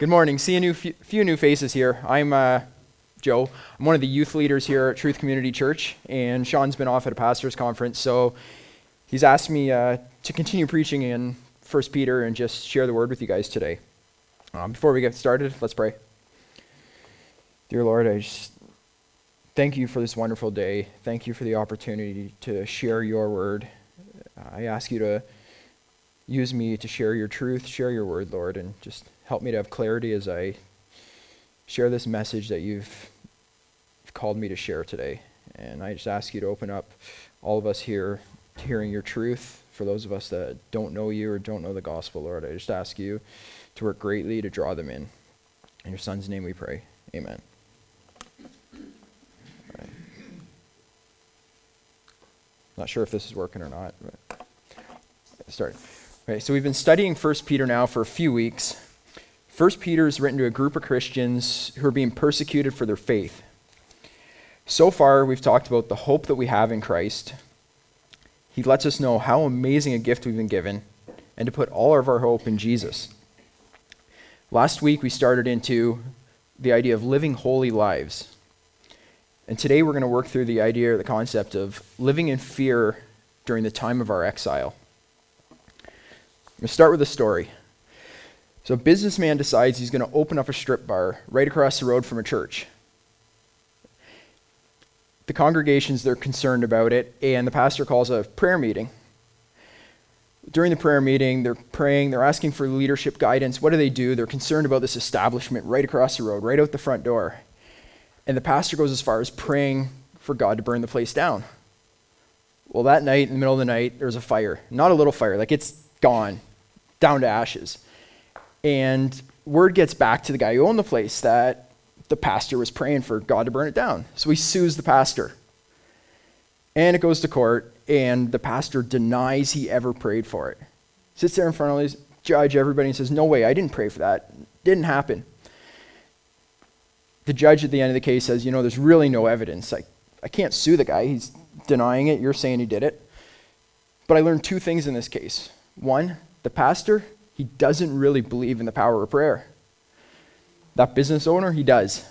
Good morning. See a few new faces here. I'm Joe. I'm one of the youth leaders here at Truth Community Church, and Sean's been off at a pastor's conference, so he's asked me to continue preaching in 1 Peter and just share the word with you guys today. Before we get started, let's pray. Dear Lord, I just thank you for this wonderful day. Thank you for the opportunity to share your word. I ask you to use me to share your truth, share your word, Lord, and just help me to have clarity as I share this message that you've called me to share today. And I just ask you to open up all of us here to hearing your truth. For those of us that don't know you or don't know the gospel, Lord, I just ask you to work greatly to draw them in. In your Son's name we pray. Amen. Right. Not sure if this is working or not, but start. Okay, so we've been studying 1 Peter now for a few weeks. 1 Peter is written to a group of Christians who are being persecuted for their faith. So far, we've talked about the hope that we have in Christ. He lets us know how amazing a gift we've been given and to put all of our hope in Jesus. Last week, we started into the idea of living holy lives. And today, we're going to work through the idea or the concept of living in fear during the time of our exile. I'm going to start with a story. So a businessman decides he's going to open up a strip bar right across the road from a church. The congregations, they're concerned about it, and the pastor calls a prayer meeting. During the prayer meeting, they're praying, they're asking for leadership guidance. What do? They're concerned about this establishment right across the road, right out the front door. And the pastor goes as far as praying for God to burn the place down. Well, that night, in the middle of the night, there's a fire. Not a little fire, like it's gone, down to ashes. And word gets back to the guy who owned the place that the pastor was praying for God to burn it down. So he sues the pastor. And it goes to court, and the pastor denies he ever prayed for it. Sits there in front of his judge, everybody, and says, "No way, I didn't pray for that. Didn't happen." The judge at the end of the case says, "There's really no evidence. I can't sue the guy. He's denying it. You're saying he did it." But I learned two things in this case. One, the pastor, he doesn't really believe in the power of prayer. That business owner, he does.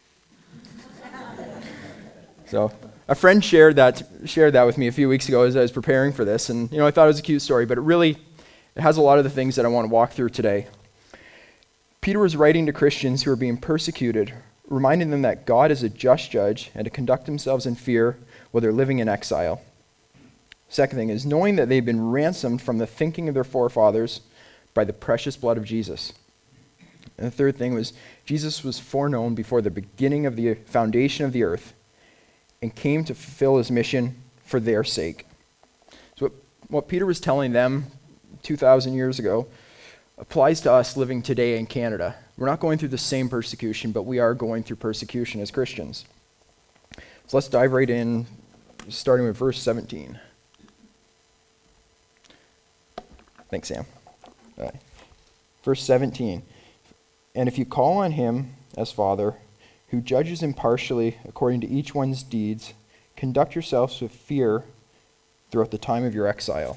So a friend shared that with me a few weeks ago as I was preparing for this, and I thought it was a cute story, but it has a lot of the things that I want to walk through today. Peter was writing to Christians who are being persecuted, reminding them that God is a just judge and to conduct themselves in fear while they're living in exile. Second thing is knowing that they've been ransomed from the thinking of their forefathers by the precious blood of Jesus. And the third thing was Jesus was foreknown before the beginning of the foundation of the earth and came to fulfill his mission for their sake. So what Peter was telling them 2,000 years ago applies to us living today in Canada. We're not going through the same persecution, but we are going through persecution as Christians. So let's dive right in, starting with verse 17. Thanks, Sam. All right. Verse 17. "And if you call on him as Father, who judges impartially according to each one's deeds, conduct yourselves with fear throughout the time of your exile."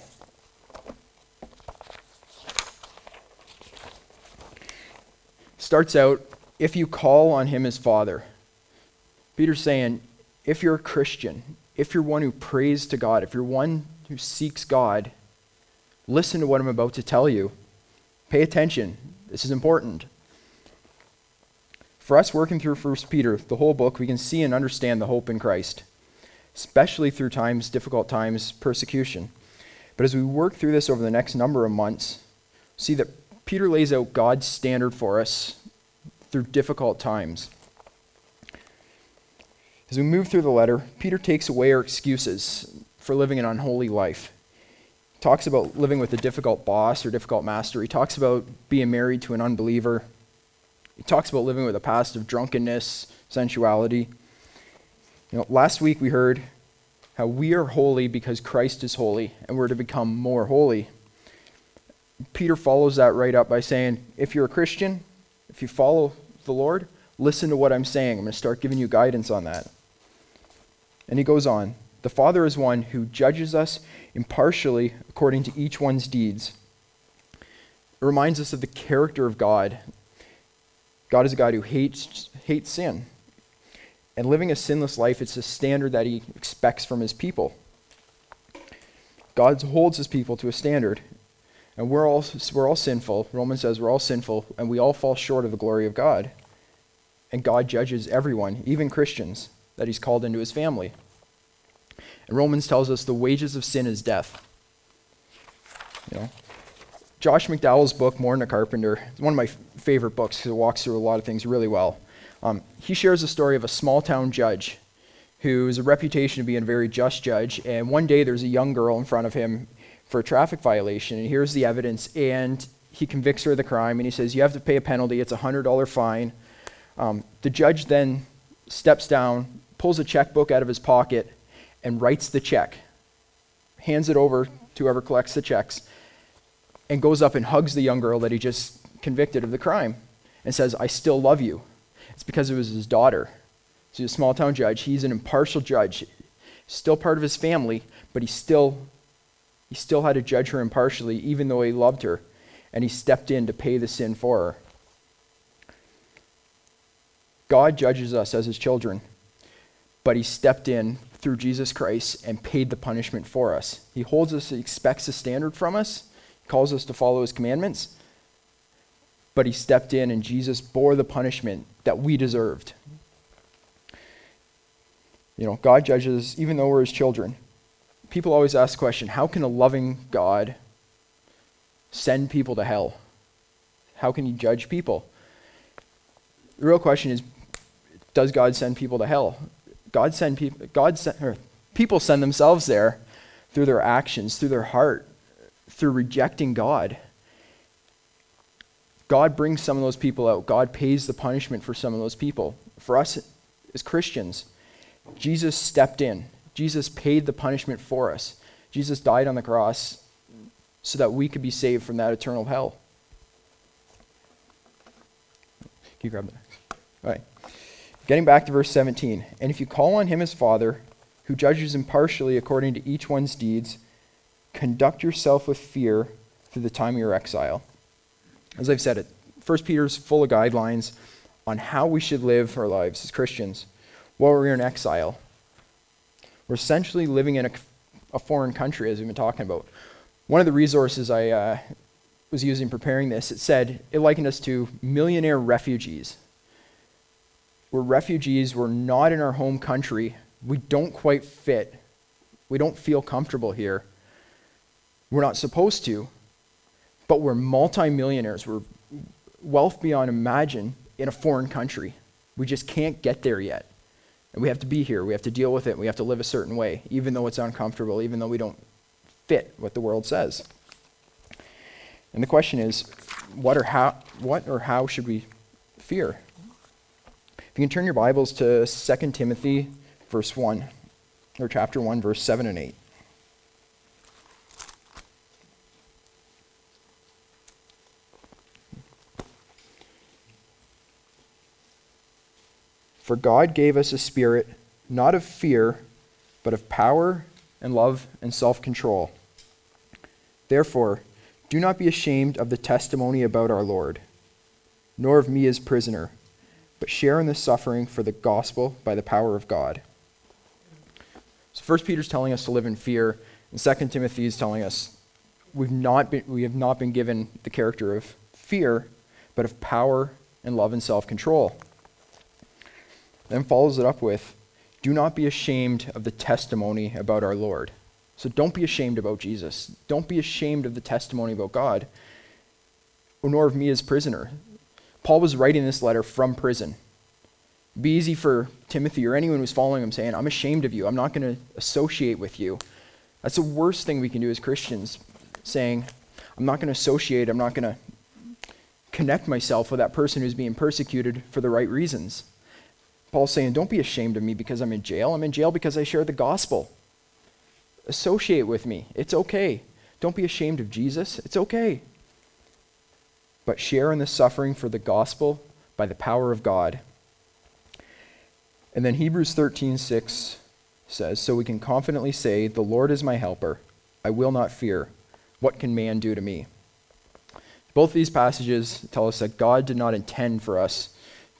Starts out, if you call on him as Father. Peter's saying, if you're a Christian, if you're one who prays to God, if you're one who seeks God, listen to what I'm about to tell you. Pay attention. This is important. For us working through 1 Peter, the whole book, we can see and understand the hope in Christ, especially through difficult times, persecution. But as we work through this over the next number of months, see that Peter lays out God's standard for us through difficult times. As we move through the letter, Peter takes away our excuses for living an unholy life. He talks about living with a difficult boss or difficult master. He talks about being married to an unbeliever. He talks about living with a past of drunkenness, sensuality. Last week we heard how we are holy because Christ is holy, and we're to become more holy. Peter follows that right up by saying, if you're a Christian, if you follow the Lord, listen to what I'm saying. I'm going to start giving you guidance on that. And he goes on, "The Father is one who judges us impartially according to each one's deeds." It reminds us of the character of God. God is a God who hates sin. And living a sinless life, it's a standard that he expects from his people. God holds his people to a standard. And we're all sinful. Romans says we're all sinful, and we all fall short of the glory of God. And God judges everyone, even Christians, that he's called into his family. And Romans tells us the wages of sin is death. Josh McDowell's book, More Than a Carpenter, is one of my favorite books because it walks through a lot of things really well. He shares the story of a small-town judge who has a reputation of being a very just judge, and one day there's a young girl in front of him for a traffic violation, and here's the evidence, and he convicts her of the crime, and he says, you have to pay a penalty, it's a $100 fine. The judge then steps down, pulls a checkbook out of his pocket, and writes the check, hands it over to whoever collects the checks, and goes up and hugs the young girl that he just convicted of the crime, and says, I still love you. It's because it was his daughter. So he's a small-town judge. He's an impartial judge, still part of his family, but he still had to judge her impartially, even though he loved her, and he stepped in to pay the sin for her. God judges us as his children, but he stepped in through Jesus Christ and paid the punishment for us. He holds us, he expects a standard from us, he calls us to follow his commandments, but he stepped in and Jesus bore the punishment that we deserved. God judges even though we're his children. People always ask the question, how can a loving God send people to hell? How can he judge people? The real question is, does God send people to hell? People send themselves there through their actions, through their heart, through rejecting God. God brings some of those people out. God pays the punishment for some of those people. For us as Christians, Jesus stepped in. Jesus paid the punishment for us. Jesus died on the cross so that we could be saved from that eternal hell. Can you grab that? All right. Getting back to verse 17. And if you call on him as Father, who judges impartially according to each one's deeds, conduct yourself with fear through the time of your exile. As I've said, 1 Peter's full of guidelines on how we should live our lives as Christians while we're in exile. We're essentially living in a foreign country, as we've been talking about. One of the resources I was using preparing this, it likened us to millionaire refugees. We're refugees, we're not in our home country, we don't quite fit, we don't feel comfortable here. We're not supposed to, but we're multimillionaires. We're wealth beyond imagine in a foreign country. We just can't get there yet. And we have to be here. We have to deal with it. We have to live a certain way, even though it's uncomfortable, even though we don't fit what the world says. And the question is, what or how should we fear? If you can turn your Bibles to 2 Timothy verse 1, or chapter 1, verse 7 and 8. For God gave us a spirit, not of fear, but of power and love and self-control. Therefore, do not be ashamed of the testimony about our Lord, nor of me as prisoner, but share in the suffering for the gospel by the power of God. So 1 Peter's telling us to live in fear, and 2 Timothy is telling us we have not been given the character of fear, but of power and love and self-control. Then follows it up with, do not be ashamed of the testimony about our Lord. So don't be ashamed about Jesus. Don't be ashamed of the testimony about God, nor of me as prisoner. Paul was writing this letter from prison. It'd be easy for Timothy or anyone who's following him saying, I'm ashamed of you. I'm not going to associate with you. That's the worst thing we can do as Christians, saying, I'm not going to associate, I'm not going to connect myself with that person who's being persecuted for the right reasons. Paul's saying, don't be ashamed of me because I'm in jail. I'm in jail because I share the gospel. Associate with me. It's okay. Don't be ashamed of Jesus. It's okay. But share in the suffering for the gospel by the power of God. And then Hebrews 13:6 says, so we can confidently say, the Lord is my helper. I will not fear. What can man do to me? Both these passages tell us that God did not intend for us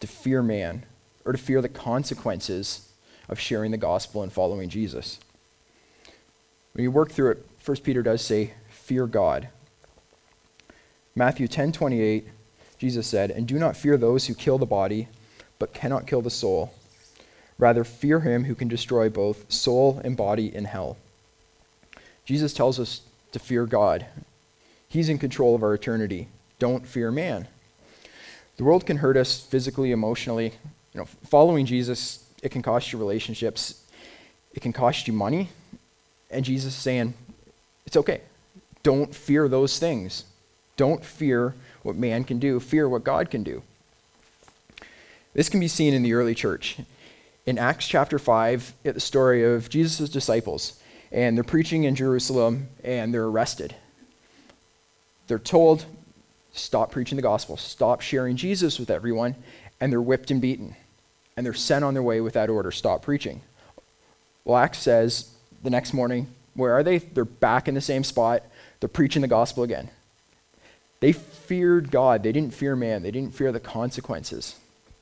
to fear man or to fear the consequences of sharing the gospel and following Jesus. When you work through it, 1 Peter does say, fear God. Matthew 10:28, Jesus said, "And do not fear those who kill the body, but cannot kill the soul. Rather, fear him who can destroy both soul and body in hell." Jesus tells us to fear God. He's in control of our eternity. Don't fear man. The world can hurt us physically, emotionally. Following Jesus, it can cost you relationships. It can cost you money. And Jesus is saying, it's okay. Don't fear those things. Don't fear what man can do. Fear what God can do. This can be seen in the early church. In Acts chapter 5, it's the story of Jesus' disciples, and they're preaching in Jerusalem, and they're arrested. They're told, stop preaching the gospel, stop sharing Jesus with everyone, and they're whipped and beaten. And they're sent on their way with that order, stop preaching. Well, Acts says the next morning, where are they? They're back in the same spot. They're preaching the gospel again. They feared God. They didn't fear man. They didn't fear the consequences.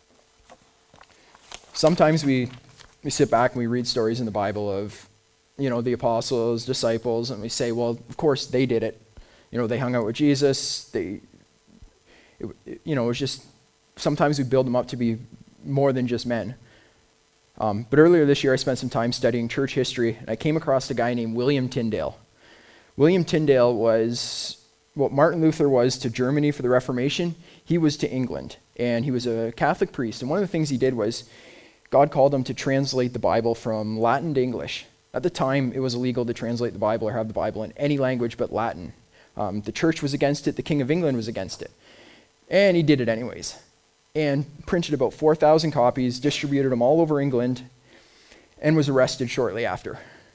Sometimes we sit back and we read stories in the Bible of, the apostles, disciples, and we say, well, of course they did it. They hung out with Jesus. It was just, sometimes we build them up to be more than just men. But earlier this year, I spent some time studying church history, and I came across a guy named William Tyndale. William Tyndale was what Martin Luther was to Germany for the Reformation. He was to England, and he was a Catholic priest. And one of the things he did was God called him to translate the Bible from Latin to English. At the time, it was illegal to translate the Bible or have the Bible in any language but Latin. The church was against it. The King of England was against it. And he did it anyways. And printed about 4,000 copies, distributed them all over England, and was arrested shortly after.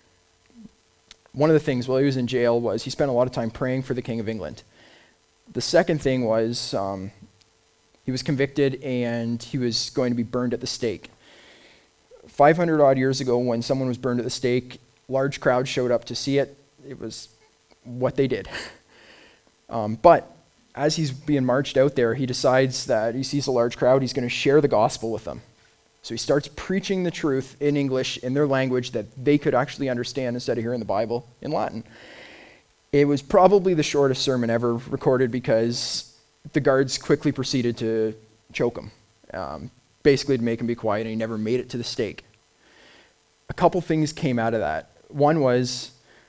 One of the things while he was in jail was he spent a lot of time praying for the King of England. The second thing was he was convicted and he was going to be burned at the stake. 500 odd years ago, when someone was burned at the stake, large crowds showed up to see it. It was what they did. But as he's being marched out there, he decides that he sees a large crowd, he's going to share the gospel with them. So he starts preaching the truth in English, in their language that they could actually understand instead of hearing the Bible in Latin. It was probably the shortest sermon ever recorded because the guards quickly proceeded to choke him, basically to make him be quiet, and he never made it to the stake. A couple things came out of that. One was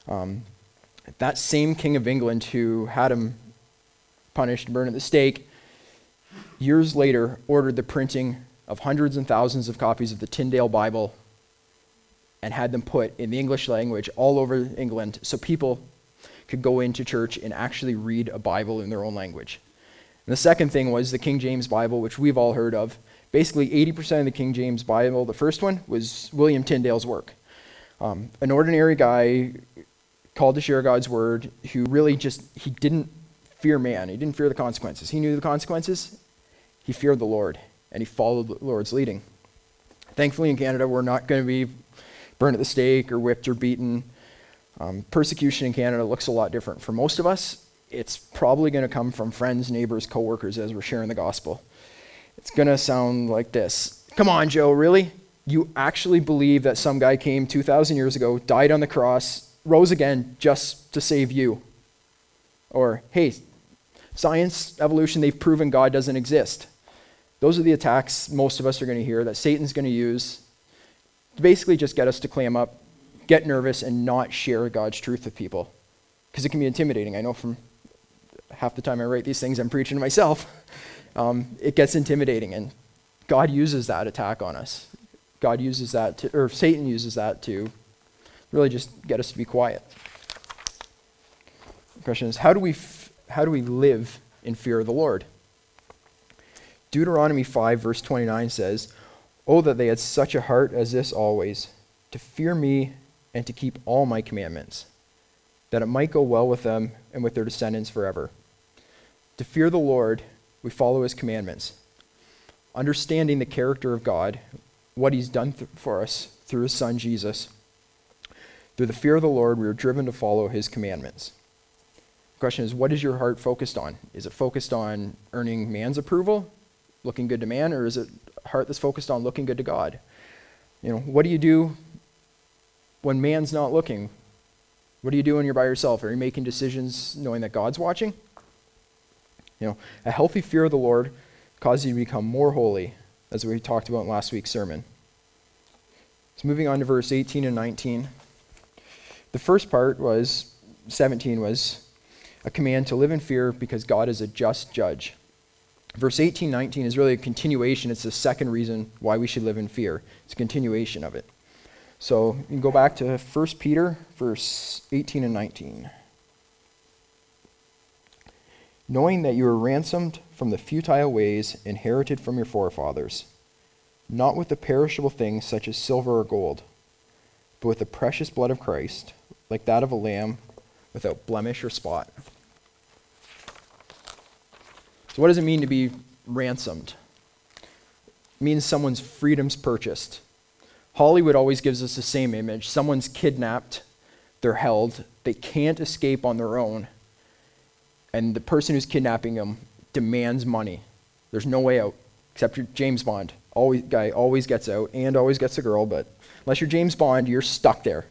that same King of England who had him punished and burned at the stake, years later ordered the printing of hundreds and thousands of copies of the Tyndale Bible and had them put in the English language all over England so people could go into church and actually read a Bible in their own language. And the second thing was the King James Bible, which we've all heard of. Basically, 80% of the King James Bible, the first one, was William Tyndale's work. An ordinary guy called to share God's word who really he didn't fear man. He didn't fear the consequences. He knew the consequences. He feared the Lord, and he followed the Lord's leading. Thankfully, in Canada, we're not going to be burned at the stake or whipped or beaten. Persecution in Canada looks a lot different. For most of us, it's probably going to come from friends, neighbors, coworkers as we're sharing the gospel. It's going to sound like this. Come on, Joe, really? You actually believe that some guy came 2,000 years ago, died on the cross, rose again just to save you? Or, hey, science, evolution, they've proven God doesn't exist. Those are the attacks most of us are going to hear that Satan's going to use to basically just get us to clam up, get nervous, and not share God's truth with people. Because it can be intimidating. I know from half the time I write these things, I'm preaching to myself. It gets intimidating, and God uses that attack on us. God uses that or Satan uses that to really just get us to be quiet. The question is, how do we live in fear of the Lord? Deuteronomy 5 verse 29 says, "Oh, that they had such a heart as this always, to fear me and to keep all my commandments, that it might go well with them and with their descendants forever." To fear the Lord, we follow his commandments, understanding the character of God, what he's done for us through his son Jesus. Through the fear of the Lord, we are driven to follow his commandments. The question is, what is your heart focused on? Is it focused on earning man's approval? looking good to man, or is it a heart that's focused on looking good to God? What do you do when man's not looking? What do you do when you're by yourself? Are you making decisions knowing that God's watching? A healthy fear of the Lord causes you to become more holy, as we talked about in last week's sermon. So moving on to verse 18 and 19. The first part 17 was a command to live in fear because God is a just judge. Verse 18, 19 is really a continuation. It's the second reason why we should live in fear. It's a continuation of it. So you can go back to 1 Peter, verse 18 and 19. Knowing that you were ransomed from the futile ways inherited from your forefathers, not with the perishable things such as silver or gold, but with the precious blood of Christ, like that of a lamb without blemish or spot. So what does it mean to be ransomed? It means someone's freedom's purchased. Hollywood always gives us the same image. Someone's kidnapped, they're held, they can't escape on their own, and the person who's kidnapping them demands money. There's no way out, except you're James Bond. Guy always gets out and always gets a girl, but unless you're James Bond, you're stuck there.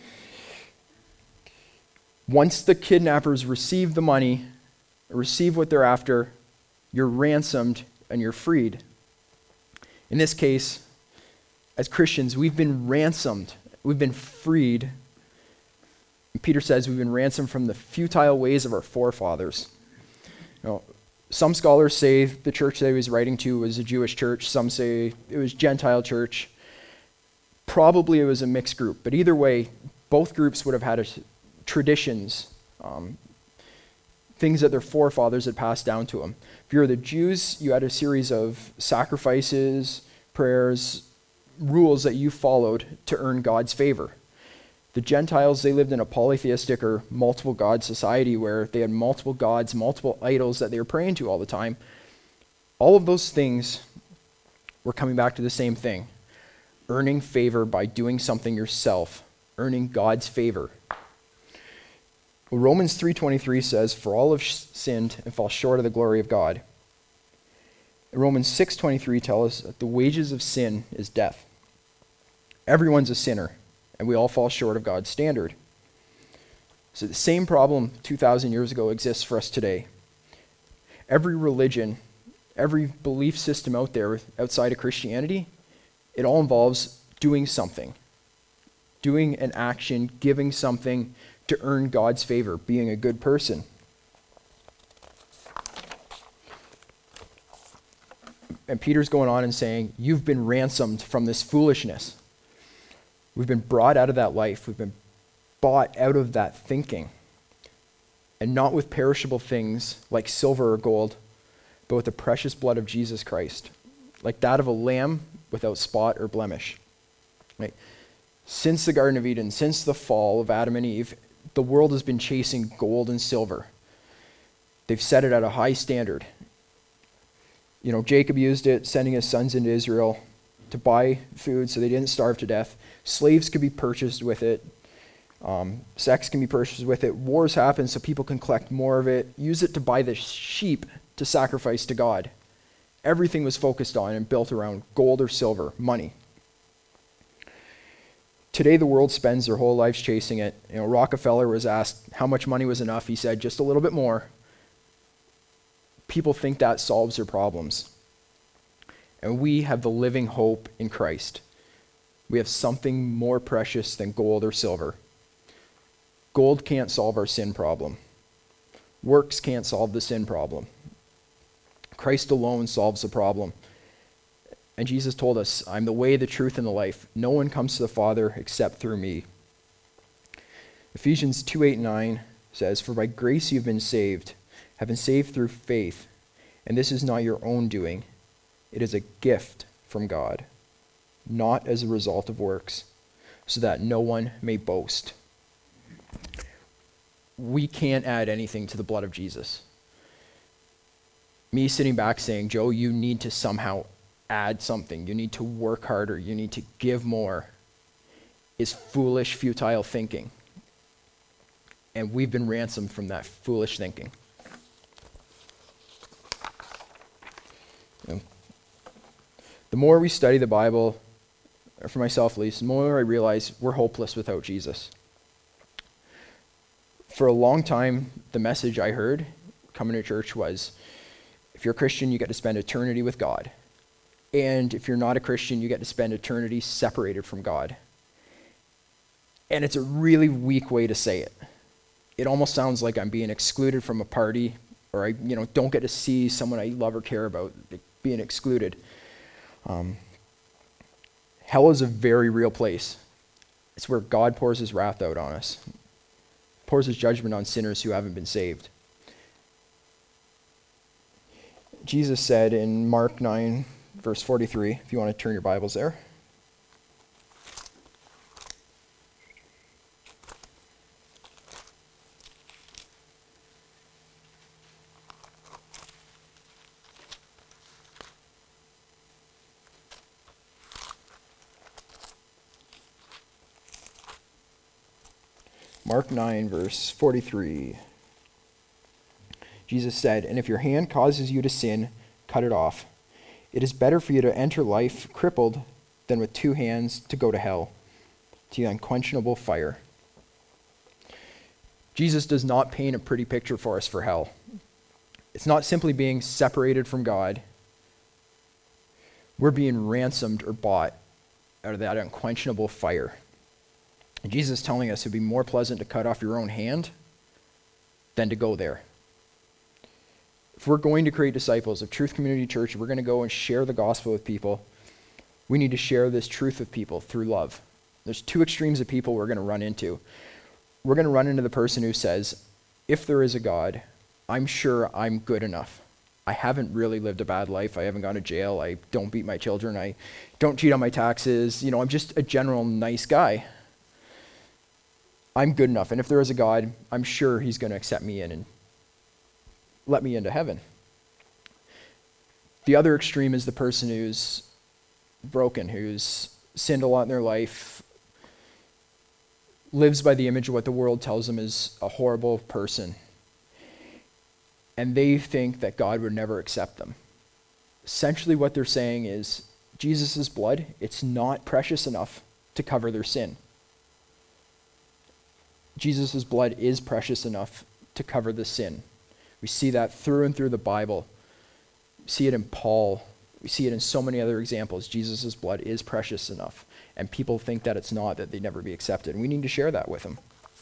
Once the kidnappers receive the money, receive what they're after, you're ransomed and you're freed. In this case, as Christians, we've been ransomed. We've been freed. Peter says we've been ransomed from the futile ways of our forefathers. Some scholars say the church that he was writing to was a Jewish church. Some say it was Gentile church. Probably it was a mixed group. But either way, both groups would have had traditions, things that their forefathers had passed down to them. If you're the Jews, you had a series of sacrifices, prayers, rules that you followed to earn God's favor. The Gentiles, they lived in a polytheistic or multiple god society where they had multiple gods, multiple idols that they were praying to all the time. All of those things were coming back to the same thing: earning favor by doing something yourself, earning God's favor. Well, Romans 3:23 says, "For all have sinned and fall short of the glory of God." And Romans 6:23 tells us that the wages of sin is death. Everyone's a sinner, and we all fall short of God's standard. So the same problem 2,000 years ago exists for us today. Every religion, every belief system out there outside of Christianity, it all involves doing something, doing an action, giving something to earn God's favor, being a good person. And Peter's going on and saying, you've been ransomed from this foolishness. We've been brought out of that life. We've been bought out of that thinking. And not with perishable things like silver or gold, but with the precious blood of Jesus Christ, like that of a lamb without spot or blemish. Right? Since the Garden of Eden, since the fall of Adam and Eve, the world has been chasing gold and silver. They've set it at a high standard. Jacob used it, sending his sons into Israel to buy food so they didn't starve to death. Slaves could be purchased with it. Sex can be purchased with it. Wars happen so people can collect more of it. Use it to buy the sheep to sacrifice to God. Everything was focused on and built around gold or silver, money. Today, the world spends their whole lives chasing it. Rockefeller was asked how much money was enough. He said, just a little bit more. People think that solves their problems. And we have the living hope in Christ. We have something more precious than gold or silver. Gold can't solve our sin problem. Works can't solve the sin problem. Christ alone solves the problem. And Jesus told us, I'm the way, the truth, and the life. No one comes to the Father except through me. Ephesians 2:8-9 says, For by grace you've been saved, have been saved through faith, and this is not your own doing. It is a gift from God, not as a result of works, so that no one may boast. We can't add anything to the blood of Jesus. Me sitting back saying, Joe, you need to somehow add something. You need to work harder. You need to give more, is foolish, futile thinking. And we've been ransomed from that foolish thinking. The more we study the Bible, or for myself at least, the more I realize we're hopeless without Jesus. For a long time, the message I heard coming to church was, if you're a Christian, you get to spend eternity with God. And if you're not a Christian, you get to spend eternity separated from God. And it's a really weak way to say it. It almost sounds like I'm being excluded from a party, or I don't get to see someone I love or care about, like being excluded. Hell is a very real place. It's where God pours his wrath out on us, pours his judgment on sinners who haven't been saved. Jesus said in Mark 9, verse 43, if you want to turn your Bibles there. Mark 9, verse 43. Jesus said, "And if your hand causes you to sin, cut it off. It is better for you to enter life crippled than with two hands to go to hell, to the unquenchable fire." Jesus does not paint a pretty picture for us for hell. It's not simply being separated from God. We're being ransomed or bought out of that unquenchable fire. And Jesus is telling us it would be more pleasant to cut off your own hand than to go there. If we're going to create disciples of Truth Community Church, we're going to go and share the gospel with people, we need to share this truth with people through love. There's two extremes of people we're going to run into. We're going to run into the person who says, if there is a God, I'm sure I'm good enough. I haven't really lived a bad life. I haven't gone to jail. I don't beat my children. I don't cheat on my taxes. I'm just a general nice guy. I'm good enough. And if there is a God, I'm sure he's going to accept me in and let me into heaven. The other extreme is the person who's broken, who's sinned a lot in their life, lives by the image of what the world tells them is a horrible person, and they think that God would never accept them. Essentially what they're saying is, Jesus' blood, it's not precious enough to cover their sin. Jesus' blood is precious enough to cover the sin. We see that through and through the Bible. We see it in Paul. We see it in so many other examples. Jesus' blood is precious enough. And people think that it's not, that they'd never be accepted. And we need to share that with them.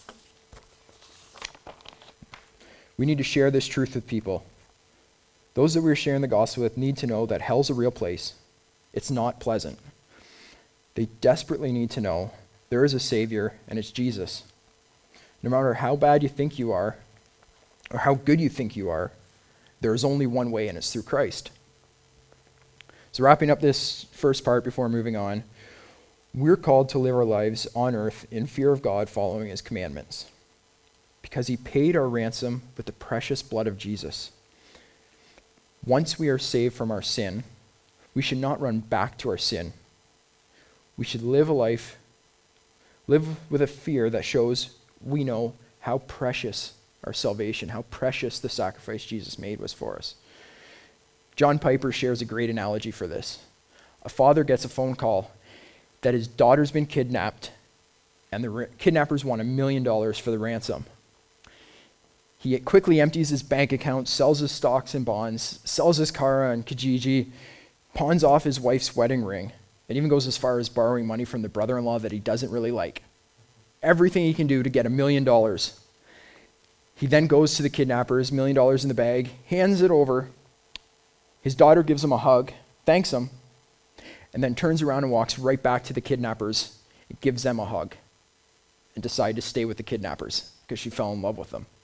We need to share this truth with people. Those that we're sharing the gospel with need to know that hell's a real place. It's not pleasant. They desperately need to know there is a Savior, and it's Jesus. No matter how bad you think you are, or how good you think you are, there is only one way, and it's through Christ. So wrapping up this first part before moving on, we're called to live our lives on earth in fear of God, following his commandments, because he paid our ransom with the precious blood of Jesus. Once we are saved from our sin, we should not run back to our sin. We should live with a fear that shows we know how precious our salvation, how precious the sacrifice Jesus made was for us. John Piper shares a great analogy for this. A father gets a phone call that his daughter's been kidnapped, and the kidnappers want $1 million for the ransom. He quickly empties his bank account, sells his stocks and bonds, sells his car on Kijiji, pawns off his wife's wedding ring, and even goes as far as borrowing money from the brother-in-law that he doesn't really like. Everything he can do to get $1 million. He then goes to the kidnappers, $1 million in the bag, hands it over. His daughter gives him a hug, thanks him, and then turns around and walks right back to the kidnappers, and gives them a hug, and decides to stay with the kidnappers because she fell in love with them.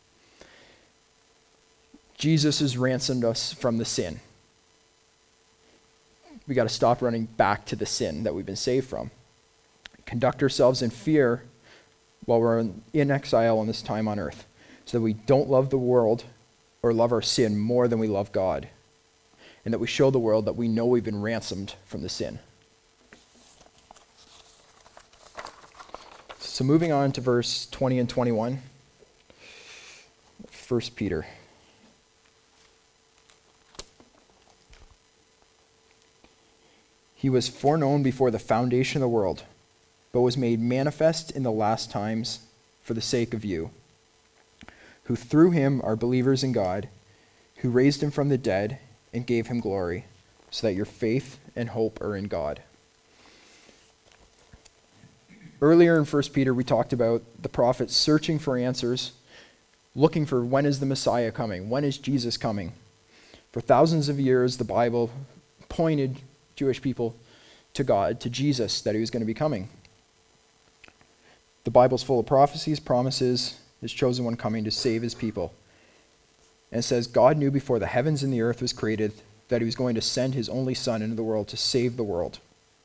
Jesus has ransomed us from the sin. We got to stop running back to the sin that we've been saved from. Conduct ourselves in fear while we're in exile on this time on earth, so that we don't love the world or love our sin more than we love God, and that we show the world that we know we've been ransomed from the sin. So moving on to verse 20 and 21, 1 Peter. He was foreknown before the foundation of the world, but was made manifest in the last times for the sake of you, who through him are believers in God, who raised him from the dead and gave him glory, so that your faith and hope are in God. Earlier in 1 Peter, we talked about the prophets searching for answers, looking for when is the Messiah coming? When is Jesus coming? For thousands of years, the Bible pointed Jewish people to God, to Jesus, that he was going to be coming. The Bible's full of prophecies, promises, his chosen one coming to save his people. And it says, God knew before the heavens and the earth was created that he was going to send his only Son into the world to save the world.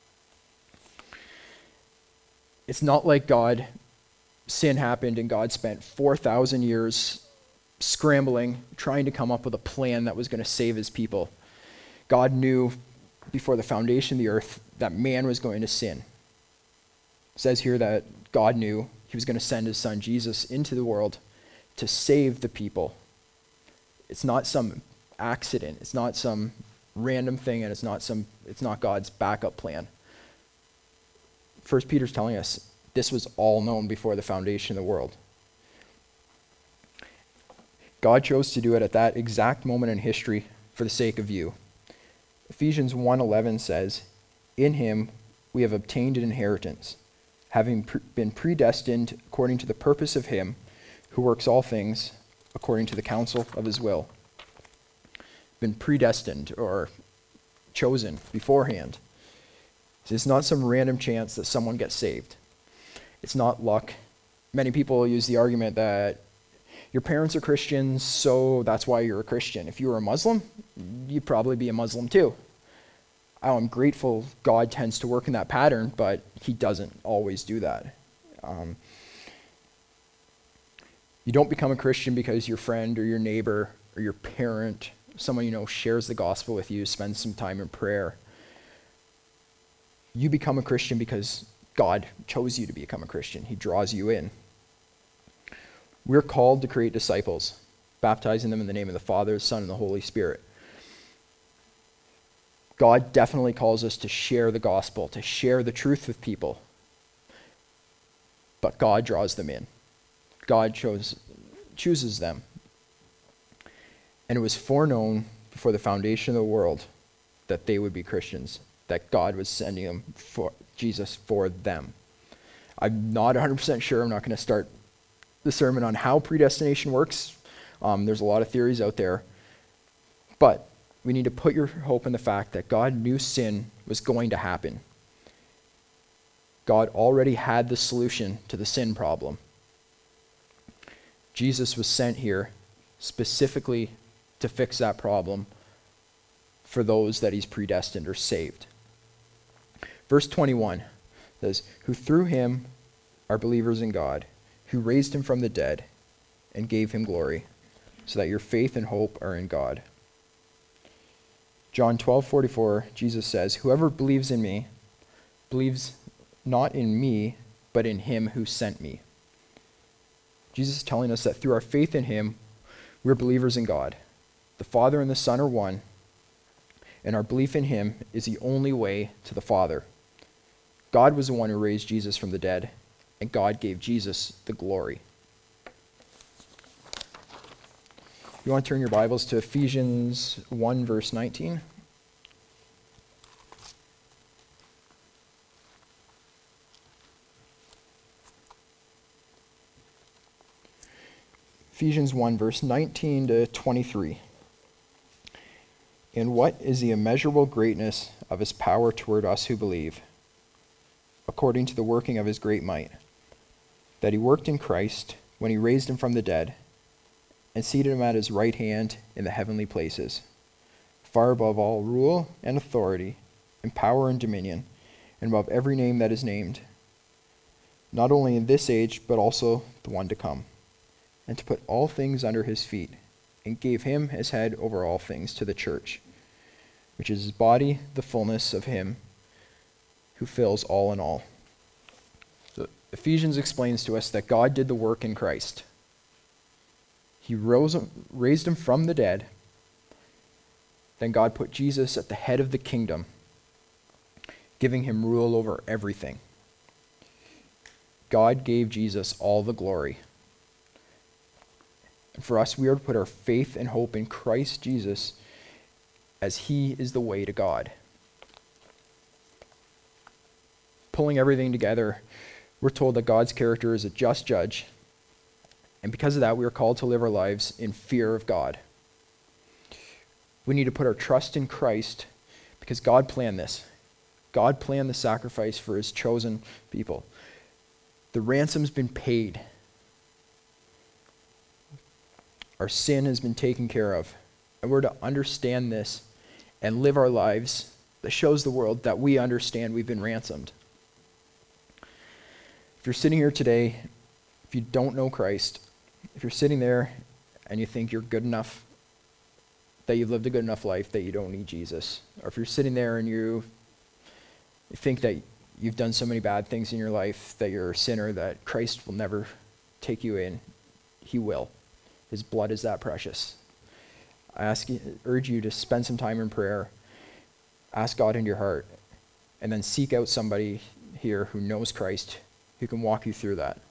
It's not like sin happened and God spent 4,000 years scrambling, trying to come up with a plan that was going to save his people. God knew before the foundation of the earth that man was going to sin. It says here that God knew he was going to send his Son Jesus into the world to save the people. It's not some accident. It's not some random thing, and it's not God's backup plan. 1 Peter's telling us this was all known before the foundation of the world. God chose to do it at that exact moment in history for the sake of you. Ephesians 1:11 says, "In him we have obtained an inheritance, having been predestined according to the purpose of him who works all things according to the counsel of his will." Been predestined or chosen beforehand. It's not some random chance that someone gets saved. It's not luck. Many people use the argument that your parents are Christians, so that's why you're a Christian. If you were a Muslim, you'd probably be a Muslim too. I'm grateful God tends to work in that pattern, but he doesn't always do that. You don't become a Christian because your friend or your neighbor or your parent, someone you know, shares the gospel with you, spends some time in prayer. You become a Christian because God chose you to become a Christian. He draws you in. We're called to create disciples, baptizing them in the name of the Father, the Son, and the Holy Spirit. God definitely calls us to share the gospel, to share the truth with people. But God draws them in. God chooses them. And it was foreknown before the foundation of the world that they would be Christians, that God was sending them for Jesus for them. I'm not 100% sure. I'm not going to start the sermon on how predestination works. There's a lot of theories out there. But we need to put your hope in the fact that God knew sin was going to happen. God already had the solution to the sin problem. Jesus was sent here specifically to fix that problem for those that he's predestined or saved. Verse 21 says, "Who through him are believers in God, who raised him from the dead and gave him glory, so that your faith and hope are in God." John 12:44, Jesus says, "Whoever believes in me, believes not in me, but in him who sent me." Jesus is telling us that through our faith in him, we're believers in God. The Father and the Son are one, and our belief in him is the only way to the Father. God was the one who raised Jesus from the dead, and God gave Jesus the glory. You want to turn your Bibles to Ephesians 1, verse 19? Ephesians 1, verse 19 to 23. "And what is the immeasurable greatness of his power toward us who believe, according to the working of his great might, that he worked in Christ when he raised him from the dead, and seated him at his right hand in the heavenly places, far above all rule and authority, and power and dominion, and above every name that is named, not only in this age, but also the one to come, and to put all things under his feet, and gave him as head over all things to the church, which is his body, the fullness of him who fills all in all." So Ephesians explains to us that God did the work in Christ. He raised him from the dead. Then God put Jesus at the head of the kingdom. giving him rule over everything. God gave Jesus all the glory. And for us, we are to put our faith and hope in Christ Jesus as he is the way to God. Pulling everything together, we're told that God's character is a just judge. And because of that, we are called to live our lives in fear of God. We need to put our trust in Christ because God planned this. God planned the sacrifice for his chosen people. The ransom's been paid. Our sin has been taken care of. And we're to understand this and live our lives that shows the world that we understand we've been ransomed. If you're sitting here today, if you don't know Christ, if you're sitting there and you think you're good enough, that you've lived a good enough life that you don't need Jesus, or if you're sitting there and you think that you've done so many bad things in your life that you're a sinner that Christ will never take you in, he will. His blood is that precious. I urge you to spend some time in prayer, ask God into your heart, and then seek out somebody here who knows Christ, who can walk you through that.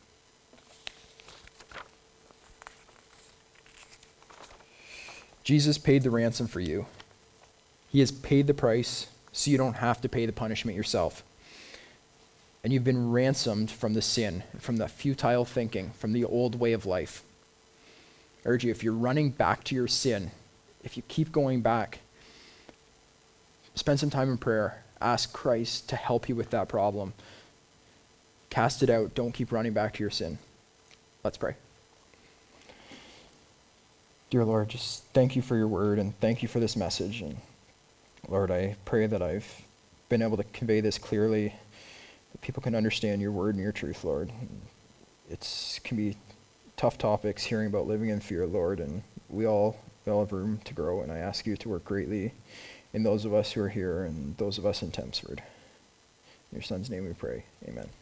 Jesus paid the ransom for you. He has paid the price so you don't have to pay the punishment yourself. And you've been ransomed from the sin, from the futile thinking, from the old way of life. I urge you, if you're running back to your sin, if you keep going back, spend some time in prayer. Ask Christ to help you with that problem. Cast it out. Don't keep running back to your sin. Let's pray. Dear Lord, just thank you for your word and thank you for this message. And Lord, I pray that I've been able to convey this clearly, that people can understand your word and your truth, Lord. It can be tough topics hearing about living in fear, Lord, and we all have room to grow, and I ask you to work greatly in those of us who are here and those of us in Tempsford. In your son's name we pray. Amen.